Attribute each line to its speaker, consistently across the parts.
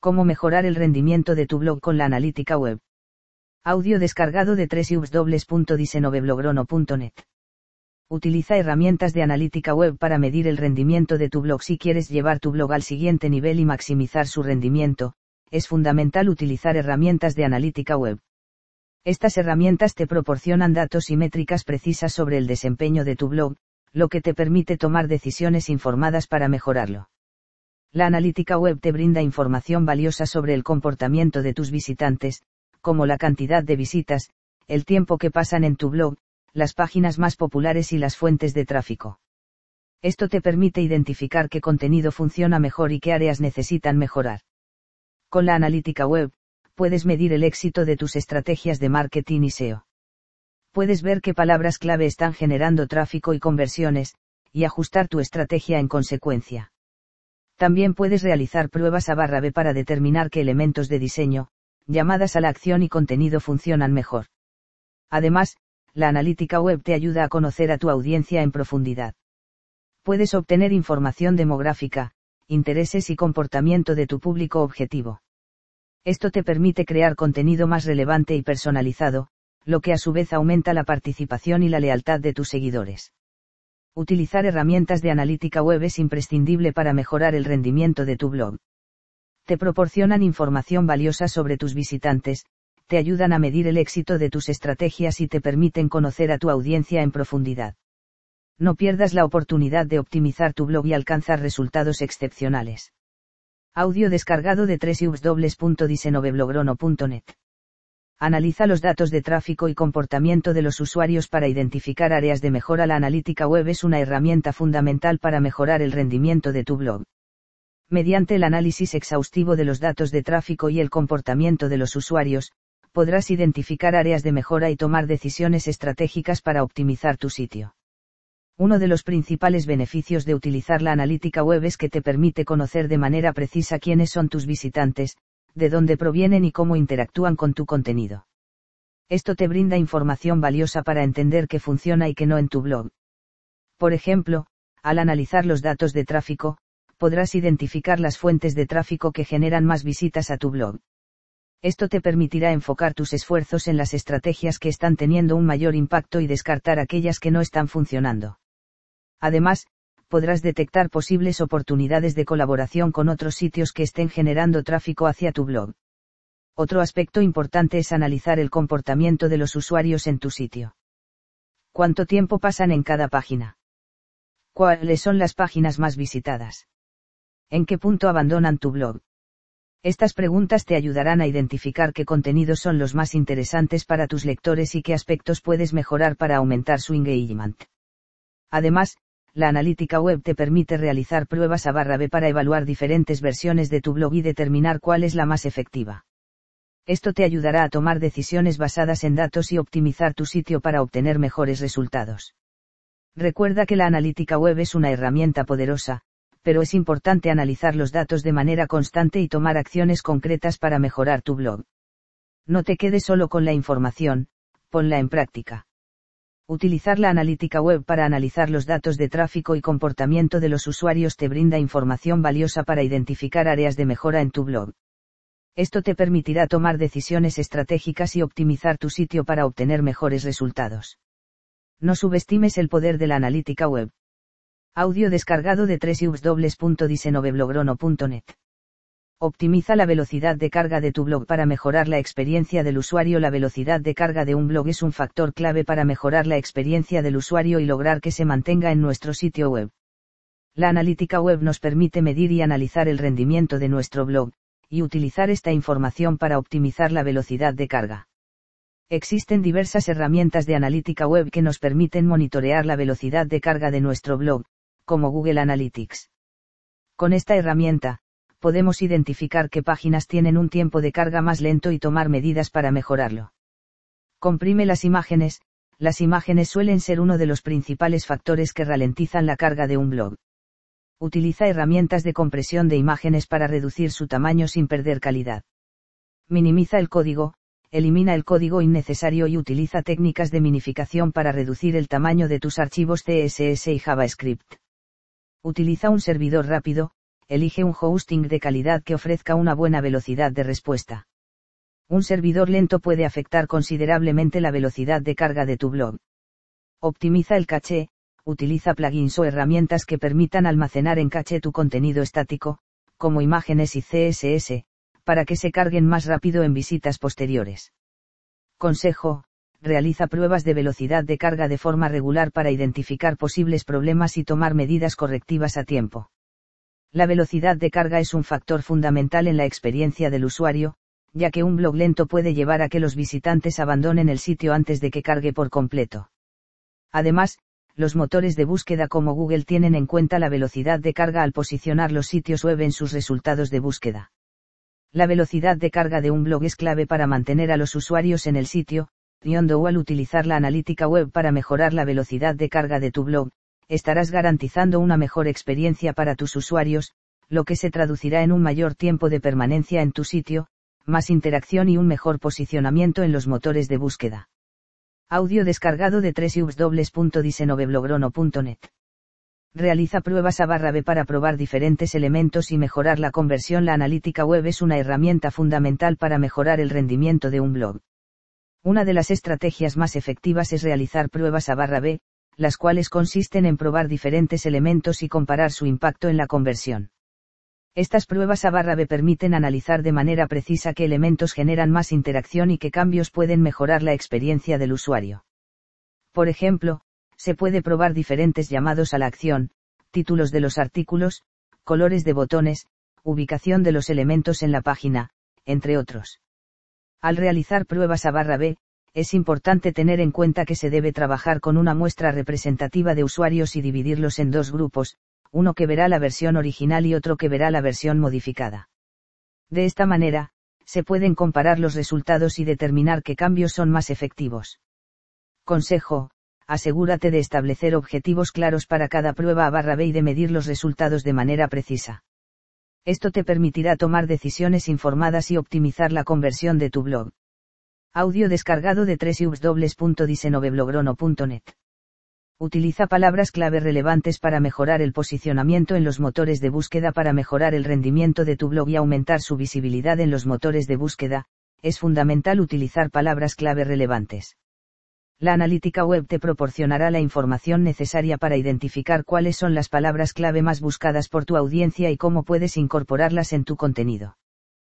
Speaker 1: Cómo mejorar el rendimiento de tu blog con la analítica web. Audio descargado de www.diseñoveblogro.net. Utiliza herramientas de analítica web para medir el rendimiento de tu blog. Si quieres llevar tu blog al siguiente nivel y maximizar su rendimiento, es fundamental utilizar herramientas de analítica web. Estas herramientas te proporcionan datos y métricas precisas sobre el desempeño de tu blog, lo que te permite tomar decisiones informadas para mejorarlo. La analítica web te brinda información valiosa sobre el comportamiento de tus visitantes, como la cantidad de visitas, el tiempo que pasan en tu blog, las páginas más populares y las fuentes de tráfico. Esto te permite identificar qué contenido funciona mejor y qué áreas necesitan mejorar. Con la analítica web, puedes medir el éxito de tus estrategias de marketing y SEO. Puedes ver qué palabras clave están generando tráfico y conversiones, y ajustar tu estrategia en consecuencia. También puedes realizar pruebas A/B para determinar qué elementos de diseño, llamadas a la acción y contenido funcionan mejor. Además, la analítica web te ayuda a conocer a tu audiencia en profundidad. Puedes obtener información demográfica, intereses y comportamiento de tu público objetivo. Esto te permite crear contenido más relevante y personalizado, lo que a su vez aumenta la participación y la lealtad de tus seguidores. Utilizar herramientas de analítica web es imprescindible para mejorar el rendimiento de tu blog. Te proporcionan información valiosa sobre tus visitantes, te ayudan a medir el éxito de tus estrategias y te permiten conocer a tu audiencia en profundidad. No pierdas la oportunidad de optimizar tu blog y alcanzar resultados excepcionales. Audio descargado de www.diseñoveblogro.net. Analiza los datos de tráfico y comportamiento de los usuarios para identificar áreas de mejora. La analítica web es una herramienta fundamental para mejorar el rendimiento de tu blog. Mediante el análisis exhaustivo de los datos de tráfico y el comportamiento de los usuarios, podrás identificar áreas de mejora y tomar decisiones estratégicas para optimizar tu sitio. Uno de los principales beneficios de utilizar la analítica web es que te permite conocer de manera precisa quiénes son tus visitantes, de dónde provienen y cómo interactúan con tu contenido. Esto te brinda información valiosa para entender qué funciona y qué no en tu blog. Por ejemplo, al analizar los datos de tráfico, podrás identificar las fuentes de tráfico que generan más visitas a tu blog. Esto te permitirá enfocar tus esfuerzos en las estrategias que están teniendo un mayor impacto y descartar aquellas que no están funcionando. Además, podrás detectar posibles oportunidades de colaboración con otros sitios que estén generando tráfico hacia tu blog. Otro aspecto importante es analizar el comportamiento de los usuarios en tu sitio. ¿Cuánto tiempo pasan en cada página? ¿Cuáles son las páginas más visitadas? ¿En qué punto abandonan tu blog? Estas preguntas te ayudarán a identificar qué contenidos son los más interesantes para tus lectores y qué aspectos puedes mejorar para aumentar su engagement. Además, la analítica web te permite realizar pruebas A/B para evaluar diferentes versiones de tu blog y determinar cuál es la más efectiva. Esto te ayudará a tomar decisiones basadas en datos y optimizar tu sitio para obtener mejores resultados. Recuerda que la analítica web es una herramienta poderosa, pero es importante analizar los datos de manera constante y tomar acciones concretas para mejorar tu blog. No te quedes solo con la información, ponla en práctica. Utilizar la analítica web para analizar los datos de tráfico y comportamiento de los usuarios te brinda información valiosa para identificar áreas de mejora en tu blog. Esto te permitirá tomar decisiones estratégicas y optimizar tu sitio para obtener mejores resultados. No subestimes el poder de la analítica web. Audio descargado de www.diseñoveblogro.net. Optimiza la velocidad de carga de tu blog para mejorar la experiencia del usuario. La velocidad de carga de un blog es un factor clave para mejorar la experiencia del usuario y lograr que se mantenga en nuestro sitio web. La analítica web nos permite medir y analizar el rendimiento de nuestro blog, y utilizar esta información para optimizar la velocidad de carga. Existen diversas herramientas de analítica web que nos permiten monitorear la velocidad de carga de nuestro blog, como Google Analytics. Con esta herramienta, podemos identificar qué páginas tienen un tiempo de carga más lento y tomar medidas para mejorarlo. Comprime las imágenes. Las imágenes suelen ser uno de los principales factores que ralentizan la carga de un blog. Utiliza herramientas de compresión de imágenes para reducir su tamaño sin perder calidad. Minimiza el código, elimina el código innecesario y utiliza técnicas de minificación para reducir el tamaño de tus archivos CSS y JavaScript. Utiliza un servidor rápido, elige un hosting de calidad que ofrezca una buena velocidad de respuesta. Un servidor lento puede afectar considerablemente la velocidad de carga de tu blog. Optimiza el caché, utiliza plugins o herramientas que permitan almacenar en caché tu contenido estático, como imágenes y CSS, para que se carguen más rápido en visitas posteriores. Consejo: realiza pruebas de velocidad de carga de forma regular para identificar posibles problemas y tomar medidas correctivas a tiempo. La velocidad de carga es un factor fundamental en la experiencia del usuario, ya que un blog lento puede llevar a que los visitantes abandonen el sitio antes de que cargue por completo. Además, los motores de búsqueda como Google tienen en cuenta la velocidad de carga al posicionar los sitios web en sus resultados de búsqueda. La velocidad de carga de un blog es clave para mantener a los usuarios en el sitio, y al utilizar la analítica web para mejorar la velocidad de carga de tu blog, estarás garantizando una mejor experiencia para tus usuarios, lo que se traducirá en un mayor tiempo de permanencia en tu sitio, más interacción y un mejor posicionamiento en los motores de búsqueda. Audio descargado de www.diseñoblogrono.net. Realiza pruebas A/B para probar diferentes elementos y mejorar la conversión. La analítica web es una herramienta fundamental para mejorar el rendimiento de un blog. Una de las estrategias más efectivas es realizar pruebas A/B, las cuales consisten en probar diferentes elementos y comparar su impacto en la conversión. Estas pruebas A/B permiten analizar de manera precisa qué elementos generan más interacción y qué cambios pueden mejorar la experiencia del usuario. Por ejemplo, se puede probar diferentes llamados a la acción, títulos de los artículos, colores de botones, ubicación de los elementos en la página, entre otros. Al realizar pruebas A/B, es importante tener en cuenta que se debe trabajar con una muestra representativa de usuarios y dividirlos en dos grupos, uno que verá la versión original y otro que verá la versión modificada. De esta manera, se pueden comparar los resultados y determinar qué cambios son más efectivos. Consejo: asegúrate de establecer objetivos claros para cada prueba A/B y de medir los resultados de manera precisa. Esto te permitirá tomar decisiones informadas y optimizar la conversión de tu blog. Audio descargado de www.diseñoblogrono.net. Utiliza palabras clave relevantes para mejorar el posicionamiento en los motores de búsqueda. Para mejorar el rendimiento de tu blog y aumentar su visibilidad en los motores de búsqueda, es fundamental utilizar palabras clave relevantes. La analítica web te proporcionará la información necesaria para identificar cuáles son las palabras clave más buscadas por tu audiencia y cómo puedes incorporarlas en tu contenido.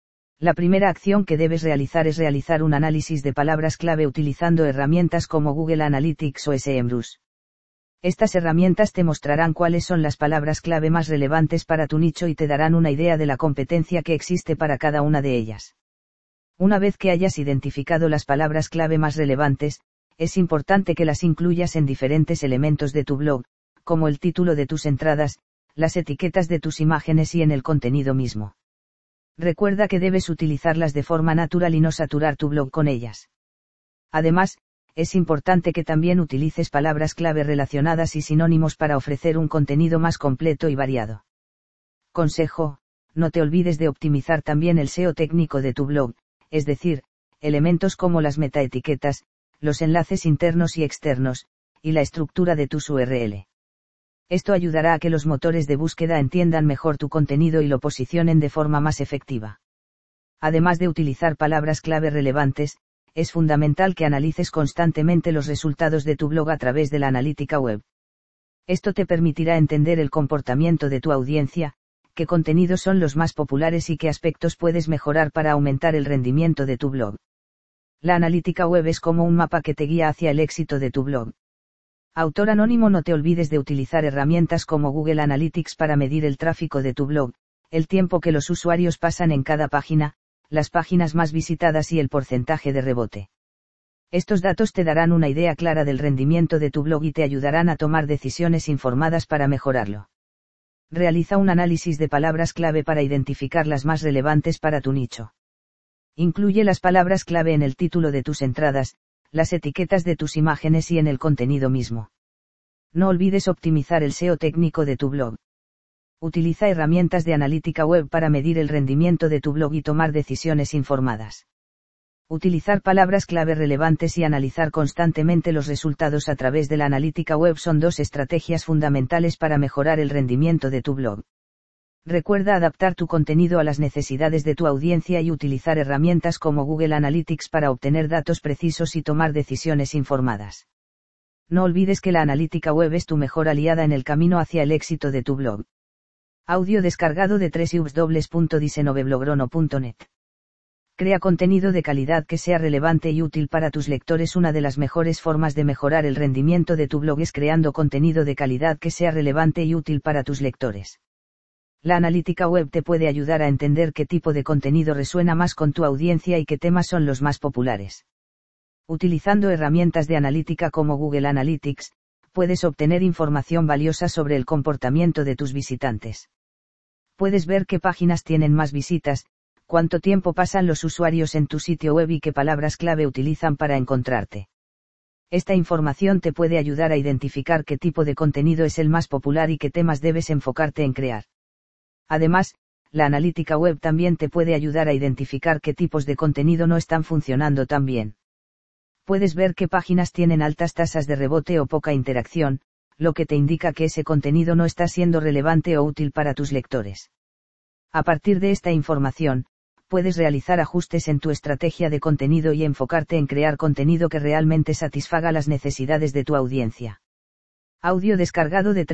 Speaker 1: La primera acción que debes realizar es realizar un análisis de palabras clave utilizando herramientas como Google Analytics o SEMrush. Estas herramientas te mostrarán cuáles son las palabras clave más relevantes para tu nicho y te darán una idea de la competencia que existe para cada una de ellas. Una vez que hayas identificado las palabras clave más relevantes, es importante que las incluyas en diferentes elementos de tu blog, como el título de tus entradas, las etiquetas de tus imágenes y en el contenido mismo. Recuerda que debes utilizarlas de forma natural y no saturar tu blog con ellas. Además, es importante que también utilices palabras clave relacionadas y sinónimos para ofrecer un contenido más completo y variado. Consejo: no te olvides de optimizar también el SEO técnico de tu blog, es decir, elementos como las metaetiquetas, los enlaces internos y externos, y la estructura de tus URL. Esto ayudará a que los motores de búsqueda entiendan mejor tu contenido y lo posicionen de forma más efectiva. Además de utilizar palabras clave relevantes, es fundamental que analices constantemente los resultados de tu blog a través de la analítica web. Esto te permitirá entender el comportamiento de tu audiencia, qué contenidos son los más populares y qué aspectos puedes mejorar para aumentar el rendimiento de tu blog. La analítica web es como un mapa que te guía hacia el éxito de tu blog. Autor anónimo: no te olvides de utilizar herramientas como Google Analytics para medir el tráfico de tu blog, el tiempo que los usuarios pasan en cada página, las páginas más visitadas y el porcentaje de rebote. Estos datos te darán una idea clara del rendimiento de tu blog y te ayudarán a tomar decisiones informadas para mejorarlo. Realiza un análisis de palabras clave para identificar las más relevantes para tu nicho. Incluye las palabras clave en el título de tus entradas, las etiquetas de tus imágenes y en el contenido mismo. No olvides optimizar el SEO técnico de tu blog. Utiliza herramientas de analítica web para medir el rendimiento de tu blog y tomar decisiones informadas. Utilizar palabras clave relevantes y analizar constantemente los resultados a través de la analítica web son dos estrategias fundamentales para mejorar el rendimiento de tu blog. Recuerda adaptar tu contenido a las necesidades de tu audiencia y utilizar herramientas como Google Analytics para obtener datos precisos y tomar decisiones informadas. No olvides que la analítica web es tu mejor aliada en el camino hacia el éxito de tu blog. Audio descargado de www.diseñoveblogro.net. Crea contenido de calidad que sea relevante y útil para tus lectores. Una de las mejores formas de mejorar el rendimiento de tu blog es creando contenido de calidad que sea relevante y útil para tus lectores. La analítica web te puede ayudar a entender qué tipo de contenido resuena más con tu audiencia y qué temas son los más populares. Utilizando herramientas de analítica como Google Analytics, puedes obtener información valiosa sobre el comportamiento de tus visitantes. Puedes ver qué páginas tienen más visitas, cuánto tiempo pasan los usuarios en tu sitio web y qué palabras clave utilizan para encontrarte. Esta información te puede ayudar a identificar qué tipo de contenido es el más popular y qué temas debes enfocarte en crear. Además, la analítica web también te puede ayudar a identificar qué tipos de contenido no están funcionando tan bien. Puedes ver qué páginas tienen altas tasas de rebote o poca interacción, lo que te indica que ese contenido no está siendo relevante o útil para tus lectores. A partir de esta información, puedes realizar ajustes en tu estrategia de contenido y enfocarte en crear contenido que realmente satisfaga las necesidades de tu audiencia. Audio descargado de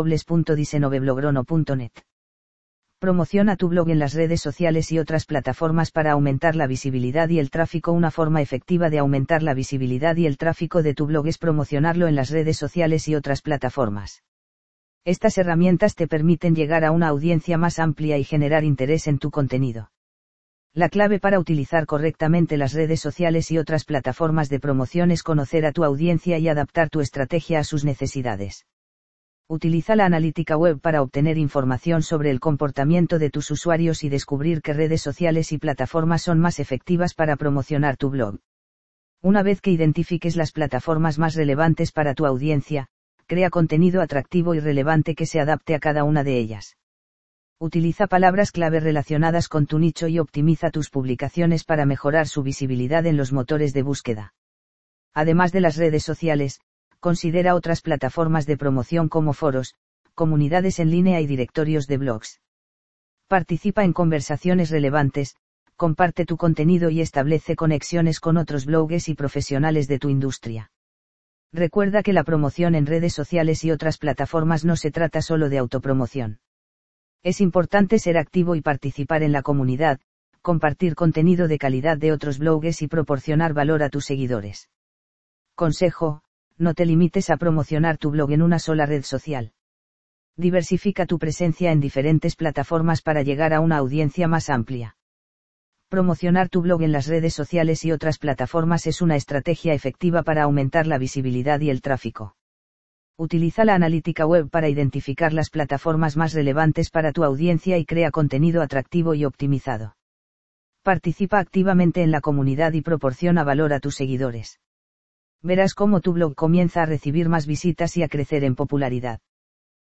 Speaker 1: www.diseñoveblogro.net. Promociona tu blog en las redes sociales y otras plataformas para aumentar la visibilidad y el tráfico. Una forma efectiva de aumentar la visibilidad y el tráfico de tu blog es promocionarlo en las redes sociales y otras plataformas. Estas herramientas te permiten llegar a una audiencia más amplia y generar interés en tu contenido. La clave para utilizar correctamente las redes sociales y otras plataformas de promoción es conocer a tu audiencia y adaptar tu estrategia a sus necesidades. Utiliza la analítica web para obtener información sobre el comportamiento de tus usuarios y descubrir qué redes sociales y plataformas son más efectivas para promocionar tu blog. Una vez que identifiques las plataformas más relevantes para tu audiencia, crea contenido atractivo y relevante que se adapte a cada una de ellas. Utiliza palabras clave relacionadas con tu nicho y optimiza tus publicaciones para mejorar su visibilidad en los motores de búsqueda. Además de las redes sociales, considera otras plataformas de promoción como foros, comunidades en línea y directorios de blogs. Participa en conversaciones relevantes, comparte tu contenido y establece conexiones con otros bloggers y profesionales de tu industria. Recuerda que la promoción en redes sociales y otras plataformas no se trata solo de autopromoción. Es importante ser activo y participar en la comunidad, compartir contenido de calidad de otros bloggers y proporcionar valor a tus seguidores. Consejo: no te limites a promocionar tu blog en una sola red social. Diversifica tu presencia en diferentes plataformas para llegar a una audiencia más amplia. Promocionar tu blog en las redes sociales y otras plataformas es una estrategia efectiva para aumentar la visibilidad y el tráfico. Utiliza la analítica web para identificar las plataformas más relevantes para tu audiencia y crea contenido atractivo y optimizado. Participa activamente en la comunidad y proporciona valor a tus seguidores. Verás cómo tu blog comienza a recibir más visitas y a crecer en popularidad.